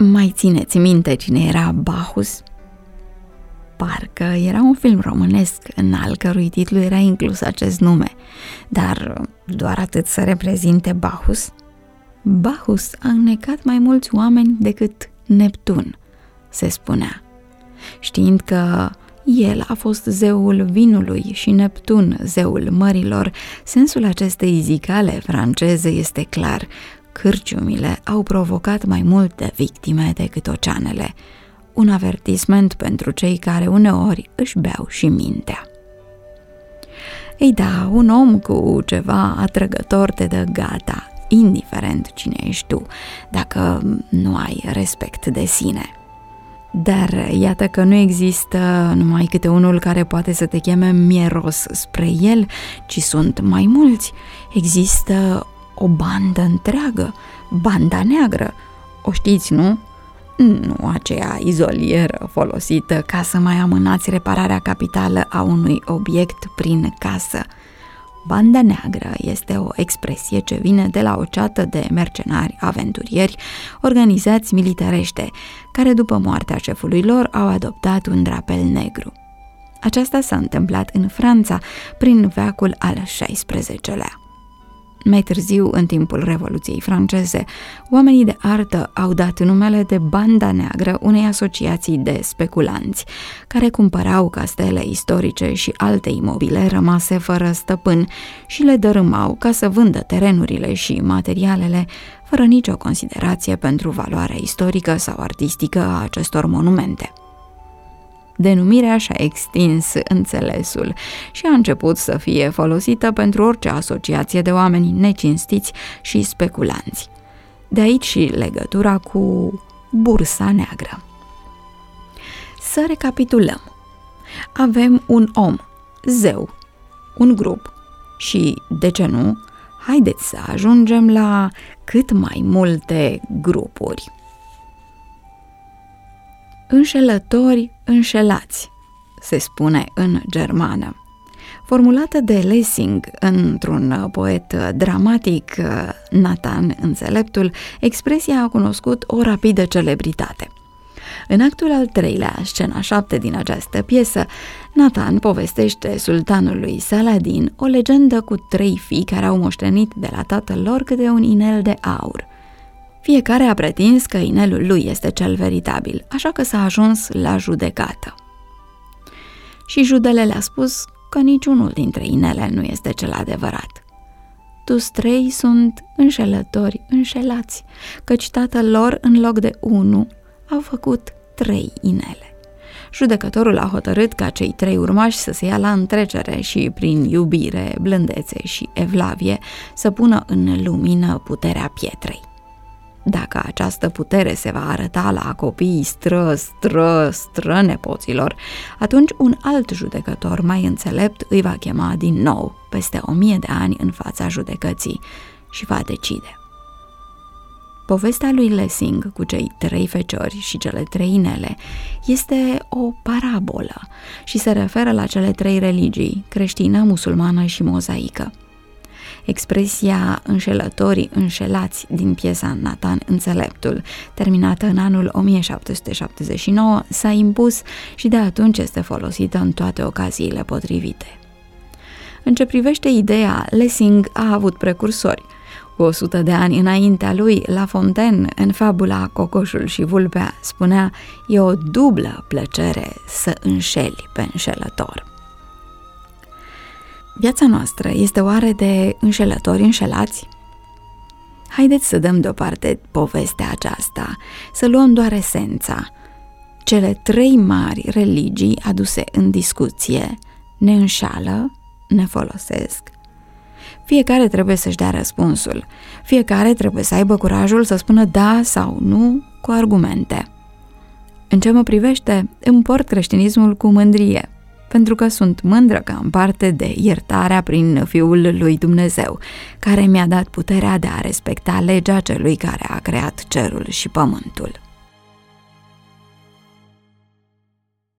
Mai țineți minte cine era Bacchus? Parcă era un film românesc în al cărui titlu era inclus acest nume, dar doar atât să reprezinte Bacchus? Bacchus a înnecat mai mulți oameni decât Neptun, se spunea, știind că el a fost zeul vinului și Neptun zeul mărilor. Sensul acestei zicale franceze este clar: cârciumile au provocat mai multe victime decât oceanele. Un avertisment pentru cei care uneori își beau și mintea. Ei da, un om cu ceva atrăgător te dă gata, indiferent cine ești tu, dacă nu ai respect de sine. Dar iată că nu există numai câte unul care poate să te cheme mieros spre el, ci sunt mai mulți. Există o bandă întreagă, banda neagră. O știți, nu? Nu aceea izolieră folosită ca să mai amânați repararea capitală a unui obiect prin casă. Banda neagră este o expresie ce vine de la o ceată de mercenari aventurieri organizați militarește, care după moartea șefului lor au adoptat un drapel negru. Aceasta s-a întâmplat în Franța prin veacul al XVI-lea. Mai târziu, în timpul Revoluției franceze, oamenii de artă au dat numele de Banda Neagră unei asociații de speculanți, care cumpărau castele istorice și alte imobile rămase fără stăpân și le dărâmau ca să vândă terenurile și materialele, fără nicio considerație pentru valoarea istorică sau artistică a acestor monumente. Denumirea și-a extins înțelesul și a început să fie folosită pentru orice asociație de oameni necinstiți și speculanți. De aici și legătura cu Bursa Neagră. Să recapitulăm. Avem un om, zeu, un grup și, de ce nu, haideți să ajungem la cât mai multe grupuri. Înșelători înșelați, se spune în germană. Formulată de Lessing într-un poet dramatic, Nathan Înțeleptul, expresia a cunoscut o rapidă celebritate. În actul al treilea, scena 7 din această piesă, Nathan povestește sultanului Saladin o legendă cu 3 fii care au moștenit de la tatăl lor câte un inel de aur. Fiecare a pretins că inelul lui este cel veritabil, așa că s-a ajuns la judecată. Și judele le-a spus că niciunul dintre inele nu este cel adevărat. Toți 3 sunt înșelători înșelați, căci tatăl lor, în loc de 1, au făcut 3 inele. Judecătorul a hotărât ca cei 3 urmași să se ia la întrecere și, prin iubire, blândețe și evlavie, să pună în lumină puterea pietrei. Dacă această putere se va arăta la copiii strănepoților, atunci un alt judecător mai înțelept îi va chema din nou peste 1000 de ani în fața judecății și va decide. Povestea lui Lessing cu cei 3 feciori și cele 3 inele este o parabolă și se referă la cele 3 religii, creștină, musulmană și mozaică. Expresia înșelătorii înșelați din piesa Nathan Înțeleptul, terminată în anul 1779, s-a impus și de atunci este folosită în toate ocaziile potrivite. În ce privește ideea, Lessing a avut precursori. Cu 100 de ani înaintea lui, La Fontaine, în fabula Cocoșul și Vulpea, spunea: "E o dublă plăcere să înșeli pe înșelător." Viața noastră este oare de înșelători înșelați? Haideți să dăm deoparte povestea aceasta, să luăm doar esența. Cele 3 mari religii aduse în discuție ne înșală, ne folosesc. Fiecare trebuie să-și dea răspunsul. Fiecare trebuie să aibă curajul să spună da sau nu cu argumente. În ce mă privește, împort creștinismul cu mândrie, pentru că sunt mândră că am parte de iertarea prin Fiul lui Dumnezeu, care mi-a dat puterea de a respecta legea celui care a creat cerul și pământul.